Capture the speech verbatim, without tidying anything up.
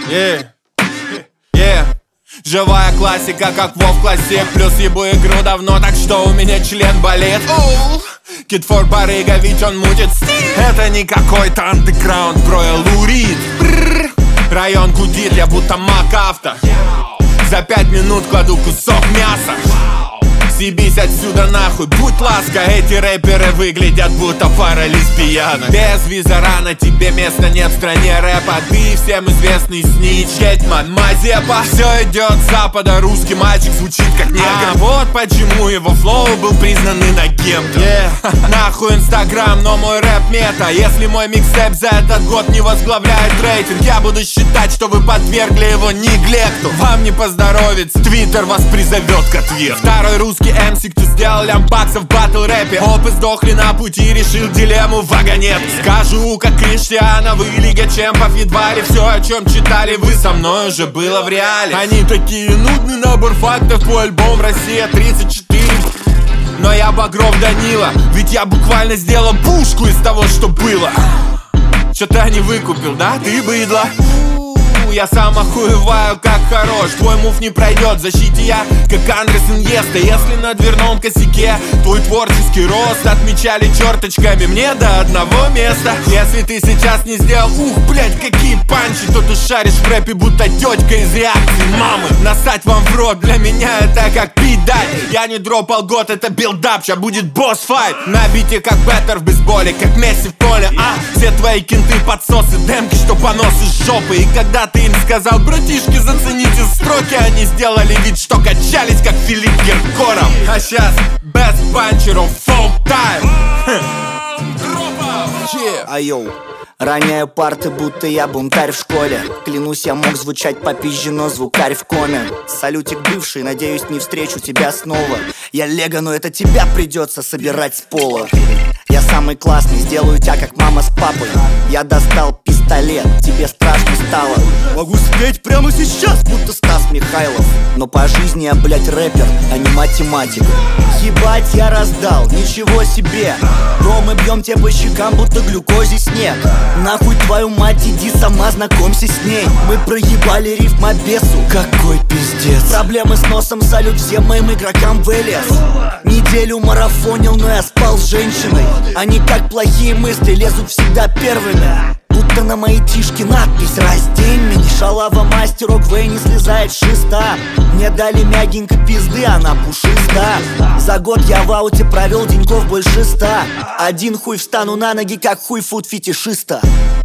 Yeah. Yeah. Живая классика, как Вов Классик. Плюс ебу игру давно, так что у меня член болит. Кид Фор барыга, ведь он мутит стиль. Это не какой-то андеграунд, бро, я лурид. Район гудит, я будто МакАвто. За пять минут кладу кусок мяса. Съебись отсюда нахуй, будь ласка. Эти рэперы выглядят будто пара лесбиянок. Без визора тебе места нет в стране рэпа. Ты всем известный снич, Гетман, Мазепа. Все идет с запада, русский мальчик звучит как негр. А вот почему его флоу был признан инагентом. yeah. Нахуй инстаграм, но мой рэп мета. Если мой микстэп за этот год не возглавляет рейтинг, я буду считать, что вы подвергли его неглекту. Вам не поздоровится, твиттер вас призовет к ответу. Второй русский эм си, кто сделал лямбаксов в батл рэпе. Опы сдохли на пути, решил дилемму вагонет. Скажу, как Криштиана, вы Лига Чемпов едва ли все, о чем читали вы, со мной уже было в реале. Они такие нудный набор фактов, по альбом Россия тридцать четыре. Но я Багров Данила, ведь я буквально сделал пушку из того, что было. Что-то не выкупил, да? Ты быдло. Я сам охуеваю, как хорош. Твой мув не пройдет, в защите я, как Андрес Иньеста. Если на дверном косяке твой творческий рост отмечали черточками, мне до одного места. Если ты сейчас не сделал, ух, блять, какие панчи, то ты шаришь в рэпе, будто тетка из реакции мамы. Насать вам в рот, для меня это как пить дать. Я не дропал год, это билдап, ща будет босс-файт. На бите как Беттер в бейсболе, как Месси в поле, а все твои кенты подсосы, демки, что понос из жопы. И когда ты им сказал, братишки, зацените строки, они сделали вид, что качались, как Филипп Киркоров. А сейчас best панчеров folk time. Айоу, роняю парты, будто я бунтарь в школе. Клянусь, я мог звучать попизже, но звукарь в коме. Салютик бывший, надеюсь, не встречу тебя снова. Я Лего, но это тебя придется собирать с пола. Я самый классный, сделаю тебя как мама с папой. Я достал пистолет, тебе страшно стало. Могу спеть прямо сейчас, будто Стас Михайлов. Но по жизни я, блять, рэпер, а не математик. Ебать я раздал, ничего себе. Бро, мы бьем тебе по щекам, будто глюкозе снег. Нахуй твою мать, иди сама знакомься с ней. Мы проебали рифма бесу, какой пиздец. Проблемы с носом, салют всем моим игрокам в эл эс. Неделю марафонил, но я спал с женщиной. Они как плохие мысли, лезут всегда первыми. Будто на моей тишке надпись «Раздень меня». Шалава мастеру Гвей не слезает с шеста. Мне дали мягенько пизды, она пушиста. За год я в ауте провел деньков больше ста. Один хуй встану на ноги, как хуй фуд фетишиста.